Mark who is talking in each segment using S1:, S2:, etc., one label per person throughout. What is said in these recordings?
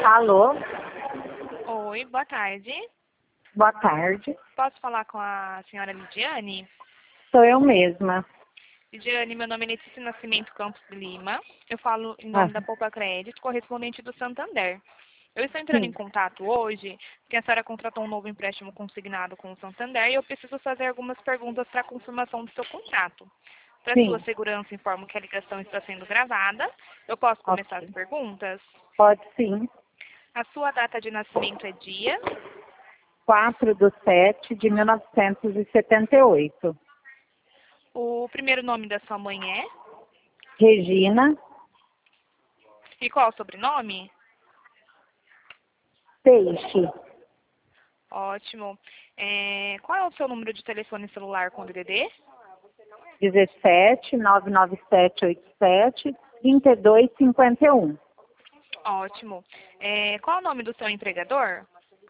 S1: Alô,
S2: Oi, boa tarde.
S1: boa tarde.
S2: Posso falar com a senhora Lidiane?
S1: Sou eu mesma.
S2: Lidiane, meu nome é Letícia Nascimento Campos de Lima. Eu falo em
S1: Ah,
S2: nome da Poupa Crédito, correspondente do Santander. Eu estou entrando em
S1: sim,
S2: contato hoje porque a senhora contratou um novo empréstimo consignado com o Santander e eu preciso fazer algumas perguntas para a confirmação do seu contrato. Para sua
S1: sim,
S2: segurança, informo que a ligação está sendo gravada. Eu posso começar as
S1: ok.
S2: perguntas?
S1: Pode sim.
S2: A sua data de nascimento é dia?
S1: 4/7/1978.
S2: O primeiro nome da sua mãe é?
S1: Regina
S2: E qual é o sobrenome?
S1: Peixe.
S2: Ótimo. Qual é o seu número de telefone celular com DDD?
S1: 17 99787 2251.
S2: Ótimo. Qual é o nome do seu empregador?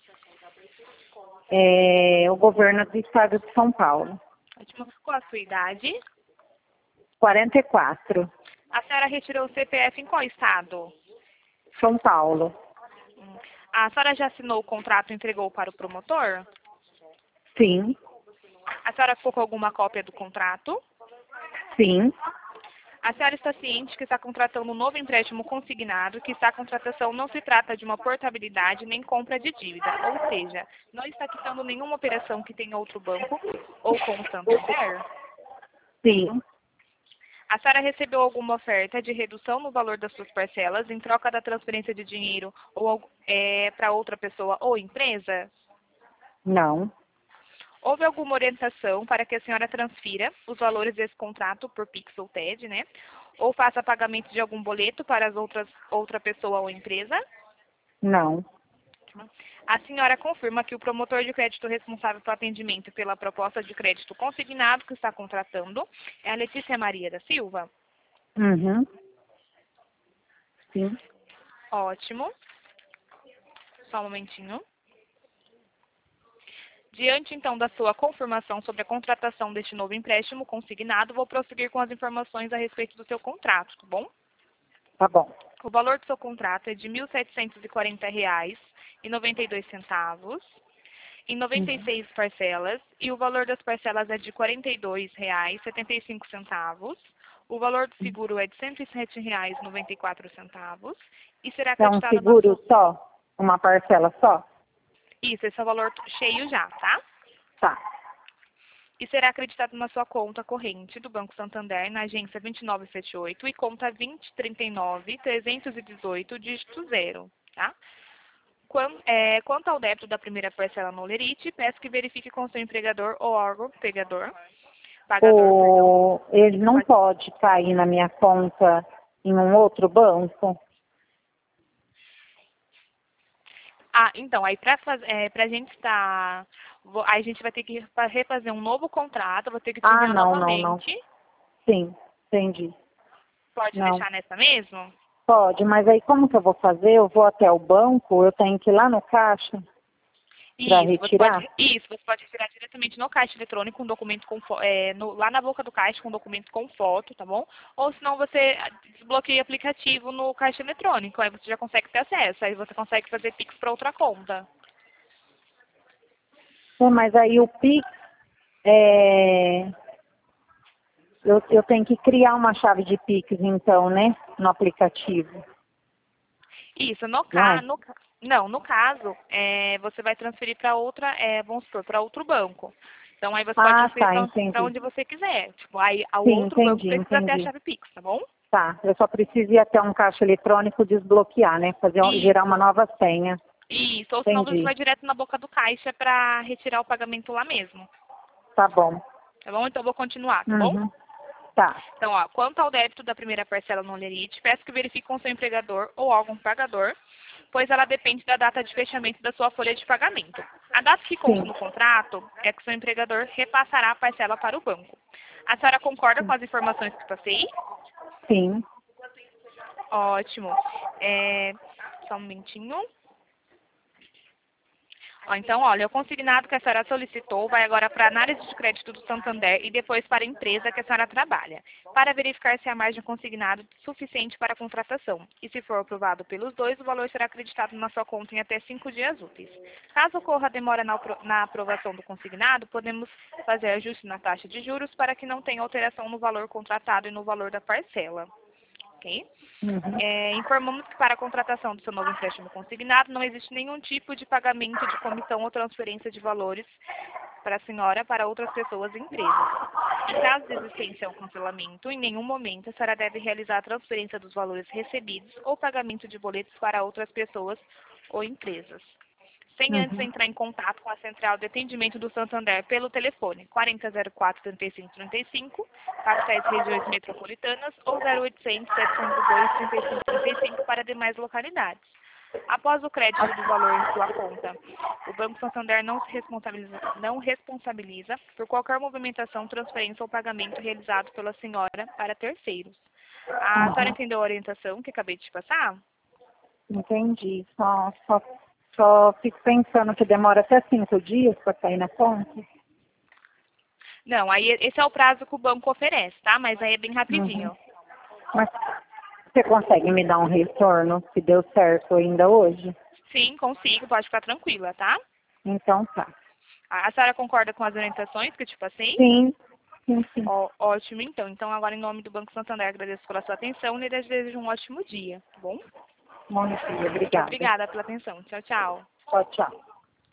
S1: É o governo do estado de São Paulo.
S2: Ótimo. Qual a sua idade?
S1: 44.
S2: A senhora retirou o CPF em qual estado?
S1: São Paulo.
S2: A senhora já assinou o contrato e entregou para o promotor?
S1: Sim,
S2: A senhora ficou com alguma cópia do contrato?
S1: sim.
S2: A senhora está ciente que está contratando um novo empréstimo consignado, que essa contratação não se trata de uma portabilidade nem compra de dívida, ou seja, não está quitando nenhuma operação que tenha outro banco ou com o Santander?
S1: Sim.
S2: A senhora recebeu alguma oferta de redução no valor das suas parcelas em troca da transferência de dinheiro ou para outra pessoa ou empresa?
S1: Não.
S2: Houve alguma orientação para que a senhora transfira os valores desse contrato por Pix ou TED, né? Ou faça pagamento de algum boleto para outra pessoa ou empresa?
S1: Não.
S2: A senhora confirma que o promotor de crédito responsável pelo atendimento pela proposta de crédito consignado que está contratando é a Letícia Maria da Silva?
S1: Uhum. Sim.
S2: Ótimo. Só um momentinho. Diante, então, da sua confirmação sobre a contratação deste novo empréstimo consignado, vou prosseguir com as informações a respeito do seu contrato, tá bom?
S1: Tá bom.
S2: O valor do seu contrato é de R$ 1.740,92, em
S1: Uhum.
S2: 96 parcelas, e o valor das parcelas é de R$ 42,75. O valor do seguro é de R$ 107,94 e será
S1: É um
S2: acreditado na
S1: seguro
S2: sua...
S1: só? Uma parcela só?
S2: Isso, esse é o valor cheio já, tá?
S1: Tá.
S2: E será acreditado na sua conta corrente do Banco Santander, na agência 2978 e conta 2039-318, dígito 0, tá? Quanto ao débito da primeira parcela no Lerite, peço que verifique com seu empregador ou órgão pagador, perdão.
S1: Ele não
S2: Pode-
S1: pode cair na minha conta em um outro banco?
S2: Então, aí pra gente estar... Aí a gente vai ter que refazer um novo contrato, vou ter que te
S1: Ah,
S2: enviar
S1: não, não, não.
S2: novamente.
S1: Sim, entendi.
S2: Pode
S1: Não.
S2: deixar nessa mesmo?
S1: Pode, mas aí como que eu vou fazer? Eu vou até o banco, eu tenho que ir lá no caixa para retirar?
S2: Você pode retirar diretamente no caixa eletrônico um documento lá na boca do caixa com um documento com foto, tá bom? Ou senão você desbloqueia o aplicativo no caixa eletrônico, aí você já consegue ter acesso, aí você consegue fazer Pix para outra conta.
S1: É, mas aí o Pix, é, eu tenho que criar uma chave de Pix então, né? No aplicativo,
S2: Isso,
S1: não é?
S2: não, no caso, você vai transferir para vamos supor, para outro banco. Então aí você pode
S1: Ah,
S2: transferir
S1: tá,
S2: para
S1: entendi.
S2: onde você quiser. Tipo, aí ao
S1: Sim,
S2: outro banco
S1: entendi,
S2: precisa ter a
S1: entendi.
S2: chave Pix, tá bom?
S1: Tá, eu só preciso ir até um caixa eletrônico desbloquear, né? Gerar
S2: Isso.
S1: uma nova senha.
S2: Isso, ou senão você
S1: Entendi.
S2: vai direto na boca do caixa para retirar o pagamento lá mesmo.
S1: Tá bom.
S2: Tá bom? Então eu vou continuar, tá bom?
S1: Uhum. Tá.
S2: Então, ó, quanto ao débito da primeira parcela no Lerite, peço que verifique com seu empregador ou órgão pagador, pois ela depende da data de fechamento da sua folha de pagamento. A data que consta
S1: Sim.
S2: no contrato é que seu empregador repassará a parcela para o banco. A senhora concorda com as informações que passei?
S1: Sim.
S2: Ótimo. Só um momentinho. Então, olha, o consignado que a senhora solicitou vai agora para a análise de crédito do Santander e depois para a empresa que a senhora trabalha, para verificar se há margem consignado suficiente para a contratação. E se for aprovado pelos dois, o valor será acreditado na sua conta em até 5 dias úteis. Caso ocorra demora na aprovação do consignado, podemos fazer ajuste na taxa de juros para que não tenha alteração no valor contratado e no valor da parcela. Ok? Informamos que para a contratação do seu novo empréstimo consignado não existe nenhum tipo de pagamento de comissão ou transferência de valores para a senhora para outras pessoas e empresas. Em caso de existência ou cancelamento, em nenhum momento a senhora deve realizar a transferência dos valores recebidos ou pagamento de boletos para outras pessoas ou empresas. Sem antes entrar em contato com a central de atendimento do Santander pelo telefone 4004-3535, capitais regiões metropolitanas, ou 0800-702-3535 para demais localidades. Após o crédito do valor em sua conta, o Banco Santander não responsabiliza por qualquer movimentação, transferência ou pagamento realizado pela senhora para terceiros. A senhora entendeu a orientação que acabei de te passar?
S1: Entendi. Só fico pensando que demora até 5 dias para sair na conta.
S2: Não, aí esse é o prazo que o banco oferece, tá? Mas aí é bem rapidinho.
S1: Mas você consegue me dar um retorno se deu certo ainda hoje?
S2: Sim, consigo, pode ficar tranquila, tá?
S1: Então tá.
S2: A senhora concorda com as orientações que eu te passei?
S1: Sim.
S2: Ótimo, então. Então, agora, em nome do Banco Santander, agradeço pela sua atenção e desejo um ótimo dia, tá bom?
S1: Bom dia, obrigada.
S2: Obrigada pela atenção. Tchau, tchau.
S1: Tchau, tchau.